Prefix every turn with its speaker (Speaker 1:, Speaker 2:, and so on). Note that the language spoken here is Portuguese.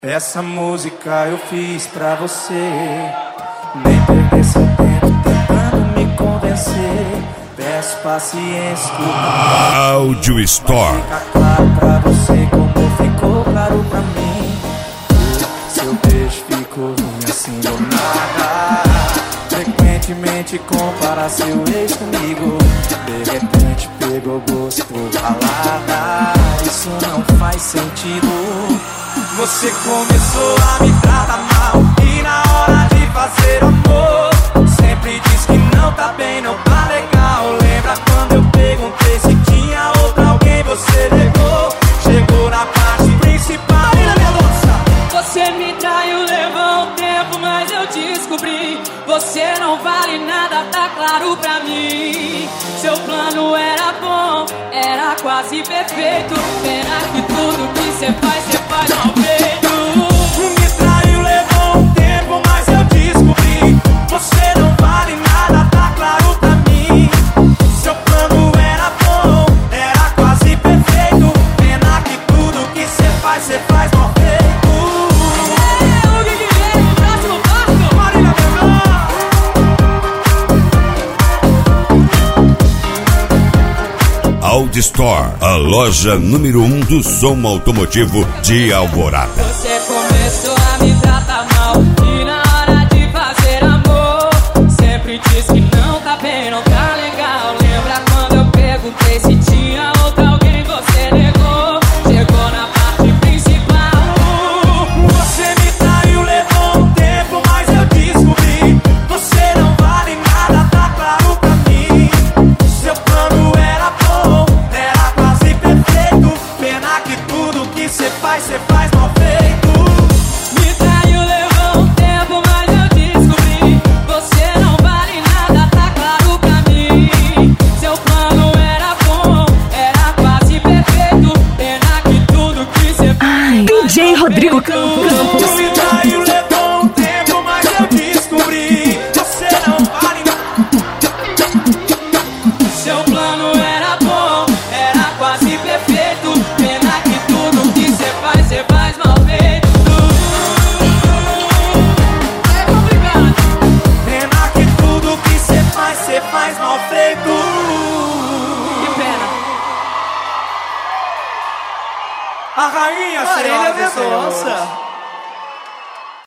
Speaker 1: Essa música eu fiz pra você. Nem perder seu tempo tentando me convencer. Peço paciência, escuta.
Speaker 2: Audio Store.
Speaker 1: Fica claro pra você como ficou claro pra mim. Seu beijo ficou ruim assim do nada. Frequentemente compara seu ex comigo. De repente pegou gosto por balada. Isso não faz sentido. Você começou a me tratar mal e na hora de fazer amor sempre diz que não tá bem, não tá legal. Lembra quando eu perguntei se tinha outra alguém, você negou. Chegou na parte principal.
Speaker 3: Você me traiu, levou um tempo, mas eu descobri. Você não vale nada, tá claro pra mim. Seu plano era bom, era quase perfeito. Pena que tudo que cê faz mal feito.
Speaker 1: Me traiu, levou um tempo, mas eu descobri. Você não vale nada, tá claro pra mim. Seu plano era bom, era quase perfeito. Pena que tudo que cê faz mal feito.
Speaker 2: Audio Store, a loja número 1 do som automotivo de Alvorada.
Speaker 3: Você começou a me tratar mal e na hora de fazer amor sempre diz que não tá bem, não tá legal. Lembra quando eu perguntei se tinha outra alguém, você negou. Chegou na parte principal.
Speaker 1: Você me traiu, levou um tempo, mas eu descobri. Você não vale nada, tá claro pra mim. Seu plano era bom, era quase perfeito. Pena que tudo que cê faz mal feito.
Speaker 3: Me traiu, levou um tempo, mas eu descobri. Você não vale nada, tá claro pra mim. Seu plano era bom, era quase perfeito. Pena que tudo que cê faz.
Speaker 4: DJ Rodrigo Campos.
Speaker 1: Me traiu, levou um tempo, mas eu descobri. Você não vale nada.
Speaker 3: Seu plano era bom, era quase perfeito. Pena que tudo que cê faz mal feito. É complicado.
Speaker 1: Pena que tudo que cê faz mal feito.
Speaker 3: Que pena.
Speaker 1: A rainha,
Speaker 5: Marília
Speaker 1: senhoras e senhores.
Speaker 5: Mendonça.